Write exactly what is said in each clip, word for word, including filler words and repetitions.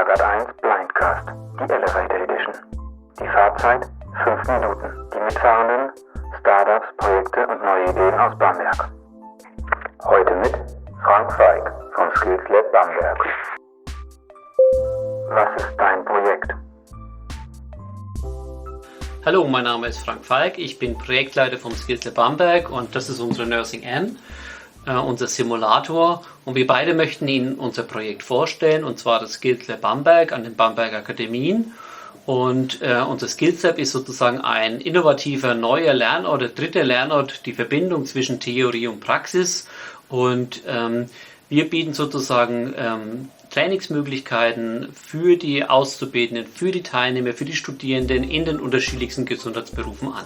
Lagard eins Blindcast, die Elevator Edition. Die Fahrzeit fünf Minuten. Die Mitfahrenden Startups, Projekte und neue Ideen aus Bamberg. Heute mit Frank Feig vom Skills Lab Bamberg. Was ist dein Projekt? Hallo, mein Name ist Frank Feig, ich bin Projektleiter vom Skills Lab Bamberg und das ist unsere Nursing N, äh, unser Simulator, und wir beide möchten Ihnen unser Projekt vorstellen, und zwar das Skills Lab Bamberg an den Bamberg Akademien. Und äh, unser Skills Lab ist sozusagen ein innovativer neuer Lernort, der dritte Lernort, die Verbindung zwischen Theorie und Praxis, und ähm, wir bieten sozusagen ähm, Trainingsmöglichkeiten für die Auszubildenden, für die Teilnehmer, für die Studierenden in den unterschiedlichsten Gesundheitsberufen an.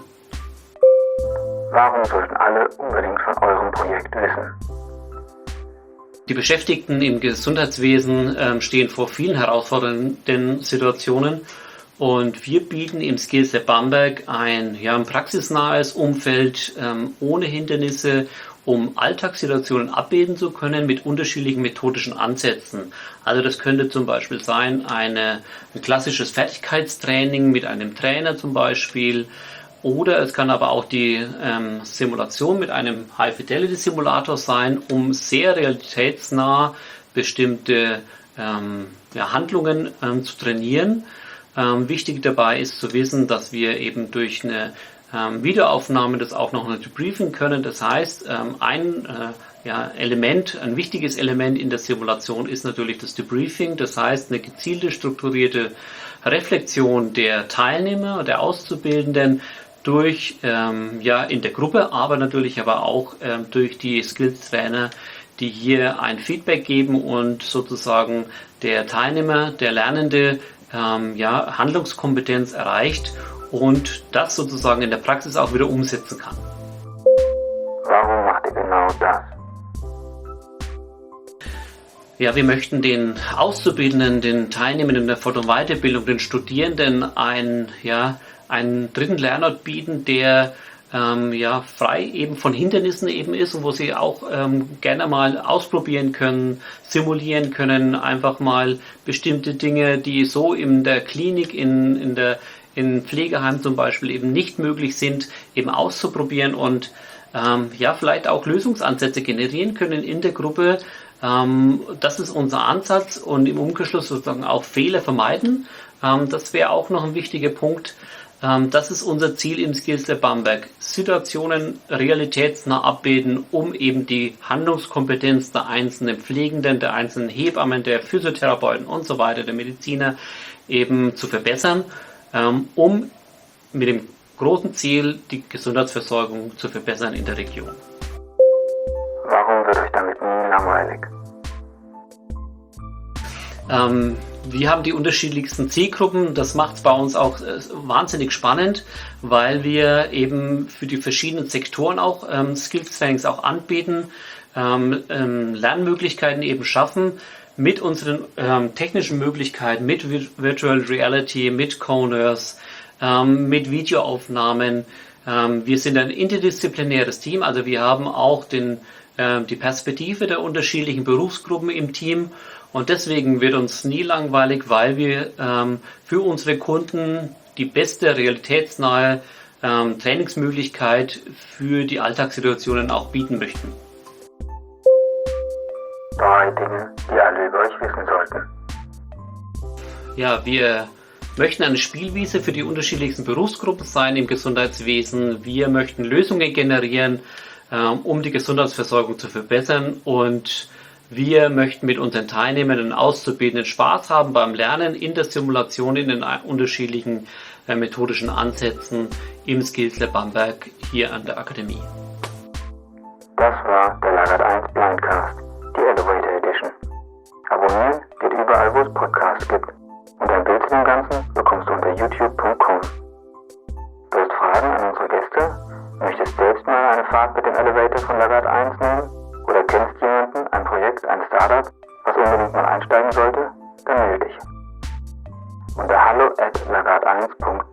Warum sollten alle unbedingt von eurem Projekt wissen? Die Beschäftigten im Gesundheitswesen ähm, stehen vor vielen herausfordernden Situationen, und wir bieten im Skills Lab Bamberg ein, ja, ein praxisnahes Umfeld ähm, ohne Hindernisse, um Alltagssituationen abbilden zu können mit unterschiedlichen methodischen Ansätzen. Also das könnte zum Beispiel sein eine, ein klassisches Fertigkeitstraining mit einem Trainer zum Beispiel, oder es kann aber auch die ähm, Simulation mit einem High-Fidelity-Simulator sein, um sehr realitätsnah bestimmte ähm, ja, Handlungen ähm, zu trainieren. Ähm, wichtig dabei ist zu wissen, dass wir eben durch eine ähm, Videoaufnahme das auch noch debriefen können. Das heißt, ähm, ein äh, ja, Element, ein wichtiges Element in der Simulation ist natürlich das Debriefing. Das heißt, eine gezielte, strukturierte Reflexion der Teilnehmer, der Auszubildenden durch, ähm, ja, in der Gruppe, aber natürlich aber auch ähm, durch die Skills-Trainer, die hier ein Feedback geben und sozusagen der Teilnehmer, der Lernende, ähm, ja, Handlungskompetenz erreicht und das sozusagen in der Praxis auch wieder umsetzen kann. Warum macht ihr genau das? Ja, wir möchten den Auszubildenden, den Teilnehmern in der Fort- und Weiterbildung, den Studierenden einen, ja, einen dritten Lernort bieten, der ähm, ja, frei eben von Hindernissen eben ist und wo sie auch ähm, gerne mal ausprobieren können, simulieren können, einfach mal bestimmte Dinge, die so in der Klinik, in, in der in Pflegeheim zum Beispiel eben nicht möglich sind, eben auszuprobieren und ähm, ja, vielleicht auch Lösungsansätze generieren können in der Gruppe. Ähm, das ist unser Ansatz, und im Umkehrschluss sozusagen auch Fehler vermeiden. Ähm, das wäre auch noch ein wichtiger Punkt. Ähm, das ist unser Ziel im Skills Lab Bamberg. Situationen realitätsnah abbilden, um eben die Handlungskompetenz der einzelnen Pflegenden, der einzelnen Hebammen, der Physiotherapeuten und so weiter, der Mediziner eben zu verbessern, ähm, um mit dem großen Ziel, die Gesundheitsversorgung zu verbessern in der Region. Warum wird euch damit nie langweilig? Ähm, wir haben die unterschiedlichsten Zielgruppen. Das macht es bei uns auch äh, wahnsinnig spannend, weil wir eben für die verschiedenen Sektoren auch ähm, Skills-Trainings auch anbieten, ähm, ähm, Lernmöglichkeiten eben schaffen mit unseren ähm, technischen Möglichkeiten, mit Virtual Reality, mit Co-Nurse, ähm, mit Videoaufnahmen. Ähm, wir sind ein interdisziplinäres Team, also wir haben auch den, äh, die Perspektive der unterschiedlichen Berufsgruppen im Team. Und deswegen wird uns nie langweilig, weil wir ähm, für unsere Kunden die beste realitätsnahe ähm, Trainingsmöglichkeit für die Alltagssituationen auch bieten möchten. Drei Dinge, die alle über euch wissen sollten. Ja, wir möchten eine Spielwiese für die unterschiedlichsten Berufsgruppen sein im Gesundheitswesen. Wir möchten Lösungen generieren, ähm, um die Gesundheitsversorgung zu verbessern, und wir möchten mit unseren Teilnehmern und Auszubildenden Spaß haben beim Lernen in der Simulation, in den unterschiedlichen äh, methodischen Ansätzen im Skills Lab Bamberg hier an der Akademie. Das war der Lagard eins Blindcast, die Elevator Edition. Abonnieren geht überall, wo es Podcasts gibt. Und ein Bild zu dem Ganzen bekommst du unter youtube punkt com. Du hast Fragen an unsere Gäste? Möchtest selbst mal eine Fahrt mit dem Elevator von Lagard eins nehmen? Oder kennst jemanden, ein Projekt, ein Startup, was unbedingt mal einsteigen sollte? Dann melde dich. Unter hallo at lagard eins punkt